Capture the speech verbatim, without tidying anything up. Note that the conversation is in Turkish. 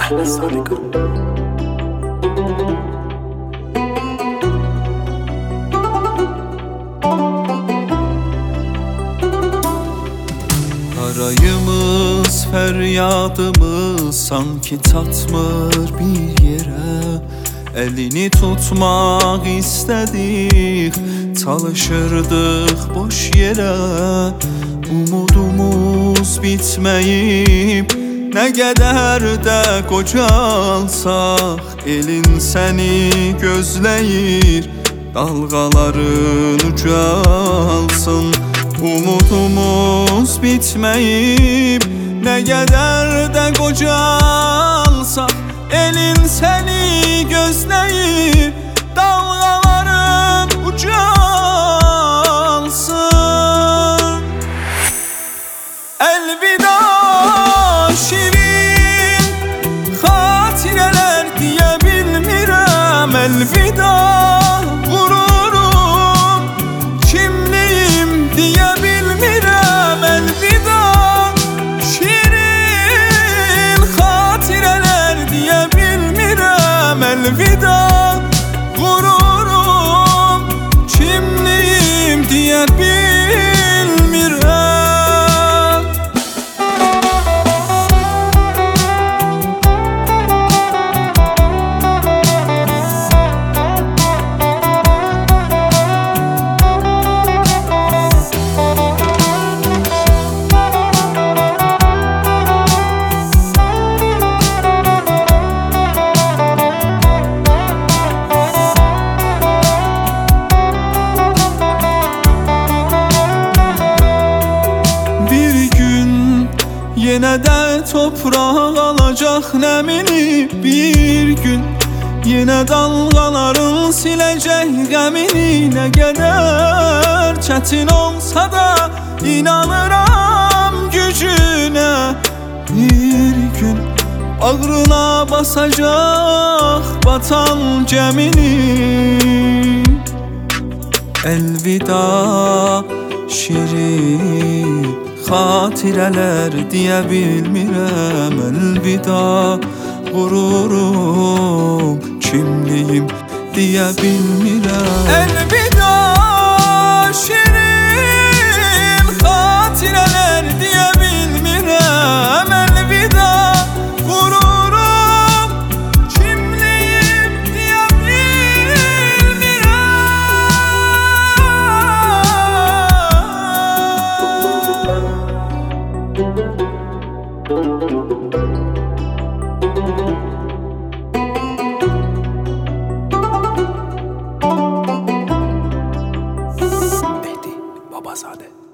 Ahmet Sarıkan. Arayımız, feryadımız sanki tatmır bir yere. Elini tutmak istedik, çalışırdık boş yere. Umudumuz bitmeyip ne kadar da kocalsak, elin seni gözleyir, dalgaların ucalsın. Umudumuz bitmeyip ne kadar da kocalsak, elin seni gözleyip dalgaların ucalsın. Elvida şirin hatireler diye bilmirəm. Elvida gururum kimliyim diye bilmirəm. Elvida şirin hatireler diye bilmirəm. Elvida gururum kimliyim diye bilmirəm. Yenə də topraq alacaq nəmini bir gün. Yenə dalğaların siləcək qəmini. Nə qədər çətin olsa da inanıram gücünə. Bir gün bağrına basacaq batan gəmini. Elvida şirin hatireler diye bilmirəm. Elvida gururum kimliyim diye bilmirəm. Elvida şirin hatireler diye bilmirəm. Elvida gururum kimliyim diye bilmirəm. Mehdi Babazade.